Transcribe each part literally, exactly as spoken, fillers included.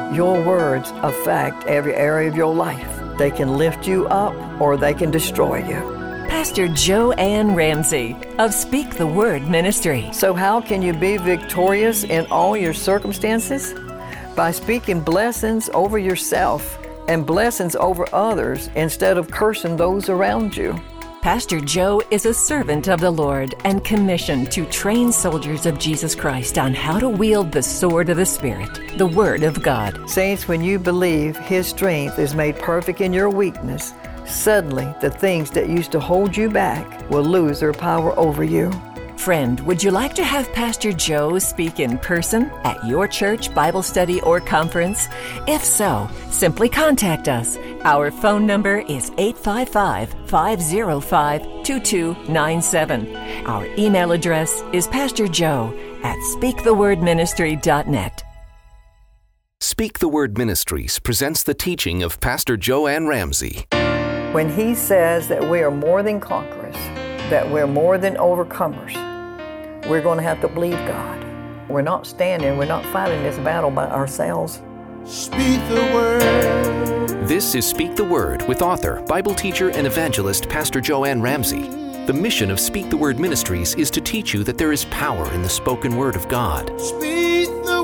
Your words affect every area of your life. They can lift you up or they can destroy you. Pastor Joanne Ramsey of Speak the Word Ministry. So how can you be victorious in all your circumstances? By speaking blessings over yourself and blessings over others instead of cursing those around you. Pastor Joe is a servant of the Lord and commissioned to train soldiers of Jesus Christ on how to wield the sword of the Spirit, the Word of God. Saints, when you believe His strength is made perfect in your weakness, suddenly the things that used to hold you back will lose their power over you. Friend, would you like to have Pastor Joe speak in person at your church, Bible study, or conference? If so, simply contact us. Our phone number is eight five five, five zero five, two two nine seven. Our email address is pastorjoe at speak the word ministry dot net. Speak the Word Ministries presents the teaching of Pastor Joanne Ramsey. When he says that we are more than conquerors, that we're more than overcomers, we're going to have to believe God. We're not standing, we're not fighting this battle by ourselves. Speak the Word. This is Speak the Word with author, Bible teacher, and evangelist Pastor Joanne Ramsey. The mission of Speak the Word Ministries is to teach you that there is power in the spoken Word of God. Speak the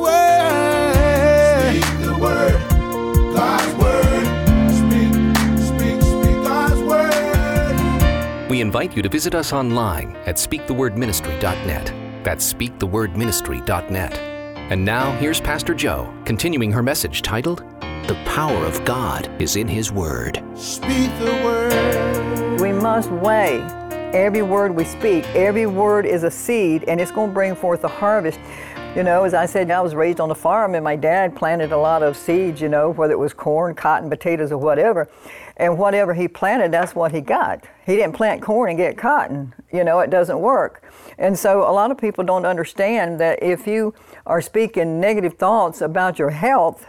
Word. Speak the Word. God's Word. Speak, speak, speak God's Word. We invite you to visit us online at speak the word ministry dot net. That's speak the word ministry dot net. And now, here's Pastor Joe, continuing her message titled, The Power of God is in His Word. Speak the Word. We must weigh every word we speak. Every word is a seed, and it's going to bring forth a harvest. You know, as I said, I was raised on a farm, and my dad planted a lot of seeds, you know, whether it was corn, cotton, potatoes, or whatever. And whatever he planted, that's what he got. He didn't plant corn and get cotton. You know, it doesn't work. And so a lot of people don't understand that if you are speaking negative thoughts about your health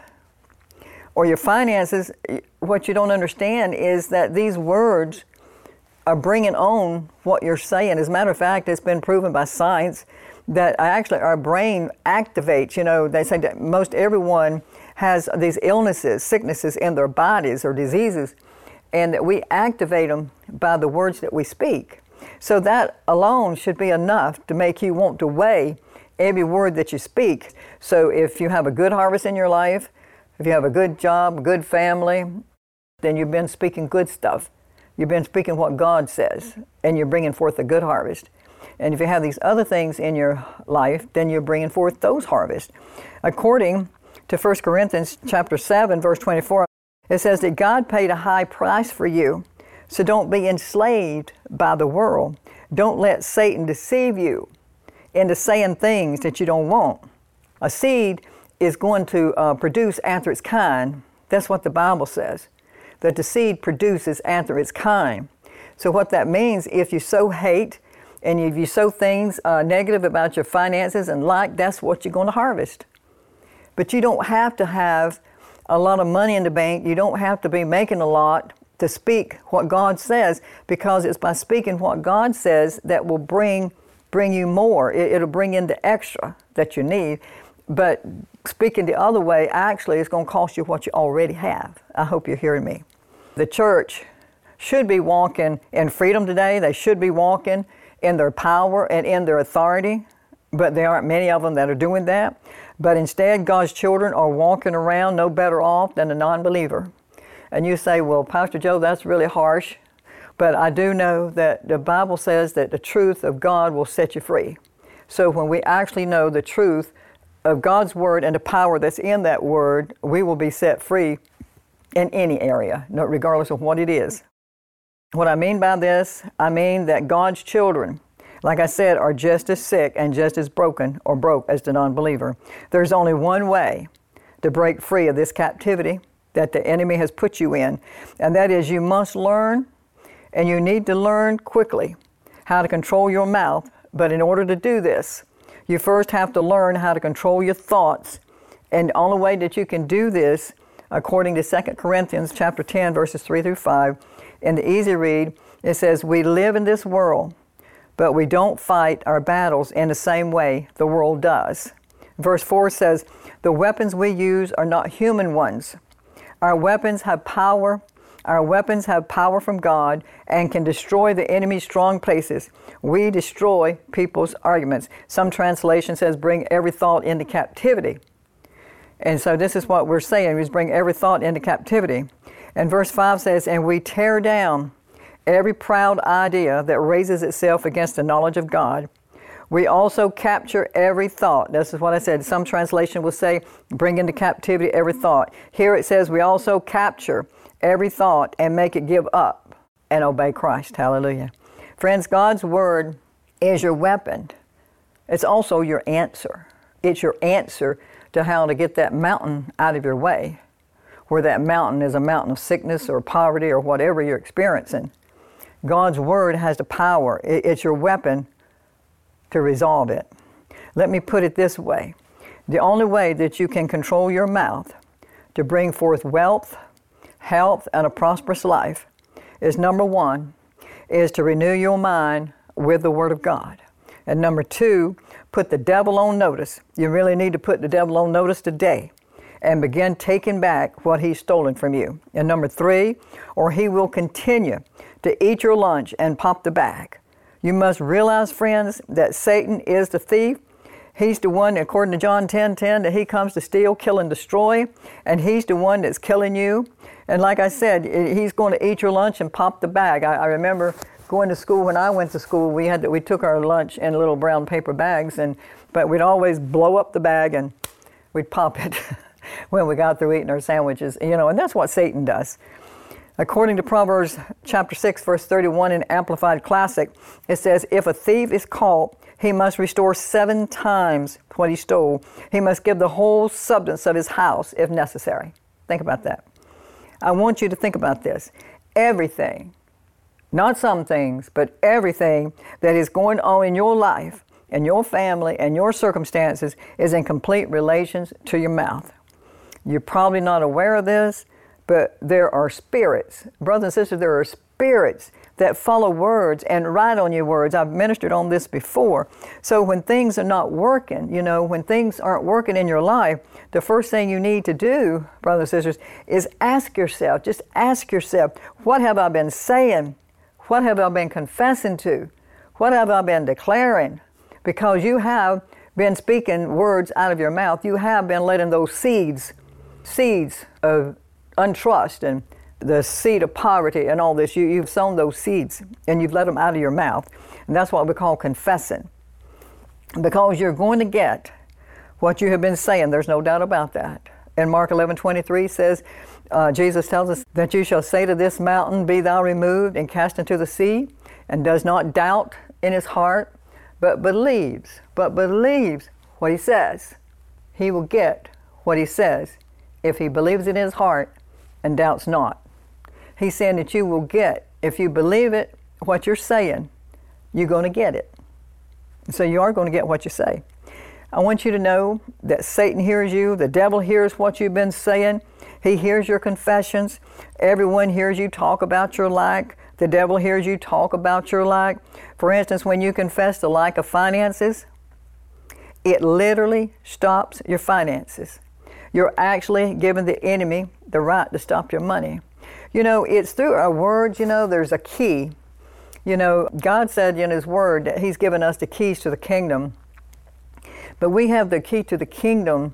or your finances, what you don't understand is that these words are bringing on what you're saying. As a matter of fact, it's been proven by science that actually our brain activates. You know, they say that most everyone has these illnesses, sicknesses in their bodies or diseases, and that we activate them by the words that we speak. So that alone should be enough to make you want to weigh every word that you speak. So if you have a good harvest in your life, if you have a good job, good family, then you've been speaking good stuff. You've been speaking what God says, and you're bringing forth a good harvest. And if you have these other things in your life, then you're bringing forth those harvests. According to First Corinthians chapter seven, verse twenty-four, it says that God paid a high price for you. So don't be enslaved by the world. Don't let Satan deceive you into saying things that you don't want. A seed is going to uh, produce after its kind. That's what the Bible says, that the seed produces after its kind. So what that means, if you sow hate and if you sow things uh, negative about your finances and like, that's what you're going to harvest. But you don't have to have a lot of money in the bank. You don't have to be making a lot to speak what God says, because it's by speaking what God says that will bring bring you more. It, it'll bring in the extra that you need. But speaking the other way, actually, it's going to cost you what you already have. I hope you're hearing me. The church should be walking in freedom today. They should be walking in their power and in their authority, but there aren't many of them that are doing that. But instead, God's children are walking around no better off than a non-believer. And you say, well, Pastor Joe, that's really harsh. But I do know that the Bible says that the truth of God will set you free. So when we actually know the truth of God's Word and the power that's in that Word, we will be set free in any area, regardless of what it is. What I mean by this, I mean that God's children, like I said, are just as sick and just as broken or broke as the non-believer. There's only one way to break free of this captivity that the enemy has put you in, and that is you must learn, and you need to learn quickly, how to control your mouth. But in order to do this, you first have to learn how to control your thoughts. And the only way that you can do this, according to Second Corinthians chapter ten, verses three through five, in the easy read, it says, we live in this world, but we don't fight our battles in the same way the world does. Verse four says, the weapons we use are not human ones. Our weapons have power. Our weapons have power from God and can destroy the enemy's strong places. We destroy people's arguments. Some translation says, bring every thought into captivity. And so this is what we're saying, is bring every thought into captivity. And verse five says, and we tear down every proud idea that raises itself against the knowledge of God. We also capture every thought. This is what I said. Some translation will say, bring into captivity every thought. Here it says, we also capture every thought and make it give up and obey Christ. Hallelujah. Friends, God's Word is your weapon. It's also your answer. It's your answer to how to get that mountain out of your way, where that mountain is a mountain of sickness or poverty or whatever you're experiencing. God's Word has the power. It's your weapon to resolve it. Let me put it this way. The only way that you can control your mouth to bring forth wealth, health, and a prosperous life is, number one, is to renew your mind with the Word of God. And number two, put the devil on notice. You really need to put the devil on notice today and begin taking back what he's stolen from you. And number three, or he will continue to eat your lunch and pop the bag. You must realize, friends, that Satan is the thief. He's the one, according to John ten ten, that he comes to steal, kill, and destroy. And he's the one that's killing you. And like I said, he's going to eat your lunch and pop the bag. I, I remember going to school, when I went to school, we had to, we took our lunch in little brown paper bags, and but we'd always blow up the bag and we'd pop it when we got through eating our sandwiches. You know, and that's what Satan does. According to Proverbs chapter six, verse thirty-one in Amplified Classic, it says, if a thief is caught, he must restore seven times what he stole. He must give the whole substance of his house if necessary. Think about that. I want you to think about this. Everything, not some things, but everything that is going on in your life, and your family, and your circumstances is in complete relations to your mouth. You're probably not aware of this, but there are spirits, brothers and sisters, there are spirits that follow words and write on your words. I've ministered on this before. So when things are not working, you know, when things aren't working in your life, the first thing you need to do, brothers and sisters, is ask yourself, just ask yourself, what have I been saying? What have I been confessing to? What have I been declaring? Because you have been speaking words out of your mouth. You have been letting those seeds, seeds of untrust and the seed of poverty and all this, you, you've sown those seeds and you've let them out of your mouth. And that's what we call confessing. Because you're going to get what you have been saying, there's no doubt about that. And Mark eleven twenty-three says, uh, Jesus tells us that you shall say to this mountain, be thou removed and cast into the sea, and does not doubt in his heart, but believes, but believes what he says. He will get what he says if he believes in his heart and doubts not. He's saying that you will get, if you believe it, what you're saying, you're going to get it. So you are going to get what you say. I want you to know that Satan hears you. The devil hears what you've been saying. He hears your confessions. Everyone hears you talk about your lack. The devil hears you talk about your lack. For instance, when you confess the lack of finances, it literally stops your finances. You're actually giving the enemy the right to stop your money. You know, it's through our words, you know, there's a key. You know, God said in his word that he's given us the keys to the kingdom. But we have the key to the kingdom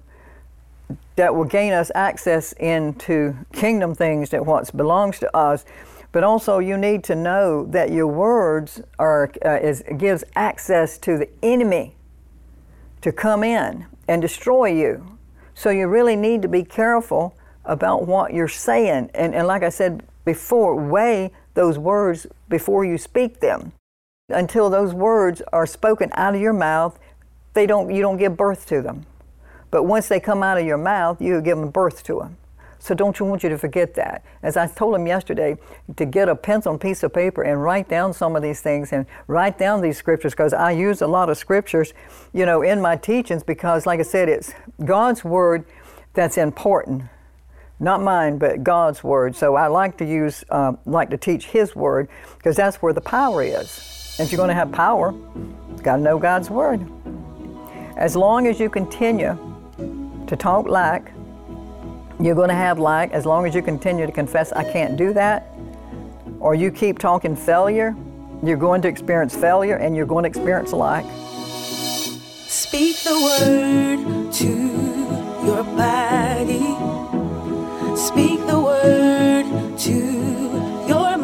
that will gain us access into kingdom things, that what belongs to us. But also you need to know that your words are uh, is gives access to the enemy to come in and destroy you. So you really need to be careful about what you're saying. And, and like I said before, weigh those words before you speak them. Until those words are spoken out of your mouth, they don't, you don't give birth to them. But once they come out of your mouth, you give them birth to them. So don't you want you to forget that. As I told him yesterday, to get a pencil and piece of paper and write down some of these things and write down these scriptures, because I use a lot of scriptures, you know, in my teachings, because like I said, it's God's word that's important. Not mine, but God's word. So I like to use, uh, like to teach his word, because that's where the power is. And if you're going to have power, you've got to know God's word. As long as you continue to talk lack, you're going to have lack. As long as you continue to confess, I can't do that, or you keep talking failure, you're going to experience failure and you're going to experience lack. Speak the word to your body. Speak the word to your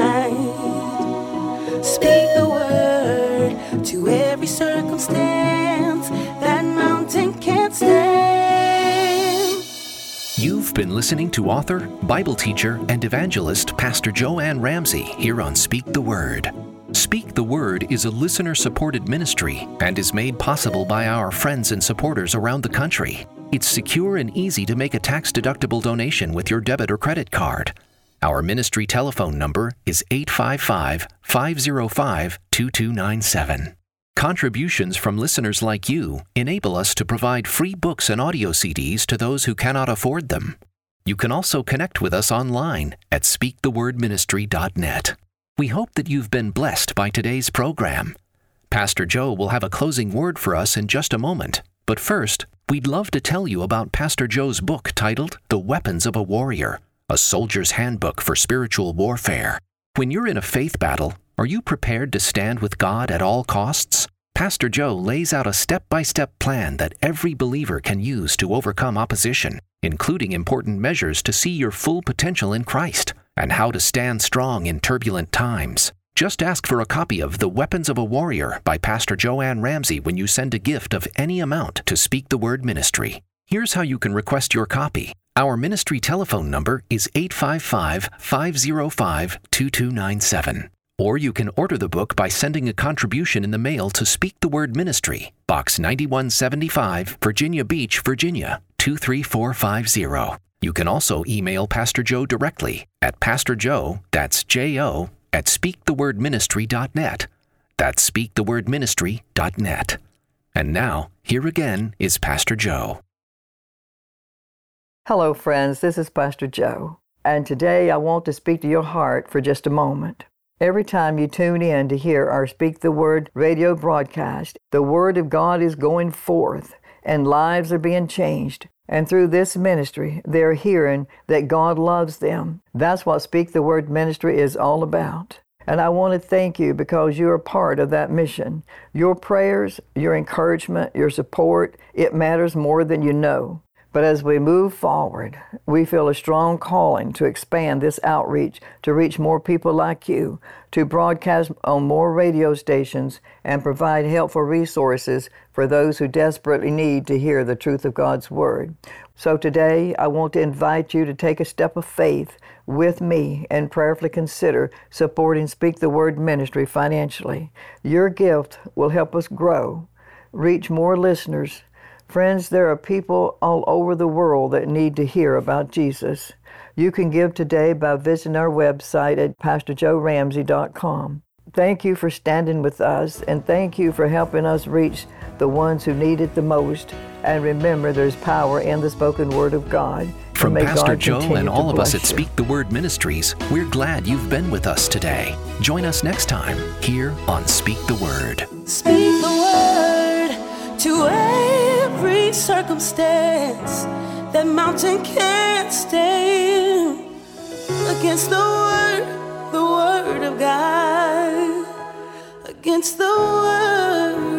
mind. Speak the word to every circumstance. That mountain can't stand. You've been listening to author, Bible teacher, and evangelist Pastor Joanne Ramsey here on Speak the Word. Speak the Word is a listener-supported ministry and is made possible by our friends and supporters around the country. It's secure and easy to make a tax-deductible donation with your debit or credit card. Our ministry telephone number is eight five five, five zero five, two two nine seven. Contributions from listeners like you enable us to provide free books and audio C Ds to those who cannot afford them. You can also connect with us online at speak the word ministry dot net. We hope that you've been blessed by today's program. Pastor Joe will have a closing word for us in just a moment, but first, we'd love to tell you about Pastor Joe's book titled The Weapons of a Warrior, a soldier's handbook for spiritual warfare. When you're in a faith battle, are you prepared to stand with God at all costs? Pastor Joe lays out a step-by-step plan that every believer can use to overcome opposition, including important measures to see your full potential in Christ and how to stand strong in turbulent times. Just ask for a copy of The Weapons of a Warrior by Pastor Joanne Ramsey when you send a gift of any amount to Speak the Word Ministry. Here's how you can request your copy. Our ministry telephone number is eight five five, five zero five, two two nine seven. Or you can order the book by sending a contribution in the mail to Speak the Word Ministry, Box ninety-one seventy-five, Virginia Beach, Virginia, two three four five zero. You can also email Pastor Joe directly at Pastor Joe, that's J O, at speak the word ministry dot net. That's speak the word ministry dot net. And now, here again is Pastor Joe. Hello, friends. This is Pastor Joe. And today I want to speak to your heart for just a moment. Every time you tune in to hear our Speak the Word radio broadcast, the Word of God is going forth and lives are being changed. And through this ministry, they're hearing that God loves them. That's what Speak the Word ministry is all about. And I want to thank you because you're a part of that mission. Your prayers, your encouragement, your support, it matters more than you know. But as we move forward, we feel a strong calling to expand this outreach, to reach more people like you, to broadcast on more radio stations, and provide helpful resources for those who desperately need to hear the truth of God's Word. So today, I want to invite you to take a step of faith with me and prayerfully consider supporting Speak the Word ministry financially. Your gift will help us grow, reach more listeners. Friends, there are people all over the world that need to hear about Jesus. You can give today by visiting our website at pastor joe ramsey dot com. Thank you for standing with us, and thank you for helping us reach the ones who need it the most. And remember, there's power in the spoken word of God. From Pastor God Joe and all of us at you. Speak the Word Ministries, we're glad you've been with us today. Join us next time here on Speak the Word. Speak the word to every circumstance. That mountain can't stand against the word, the word of God. Against the word